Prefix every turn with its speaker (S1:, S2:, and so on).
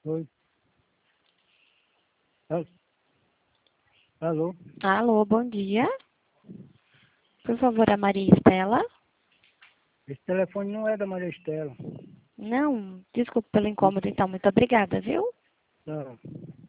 S1: Oi. Al- Alô?
S2: Alô, bom dia. Por favor, a Maria Estela?
S1: Esse telefone não é da Maria Estela.
S2: Não, desculpe pelo incômodo, então. Muito obrigada, viu?
S1: Não.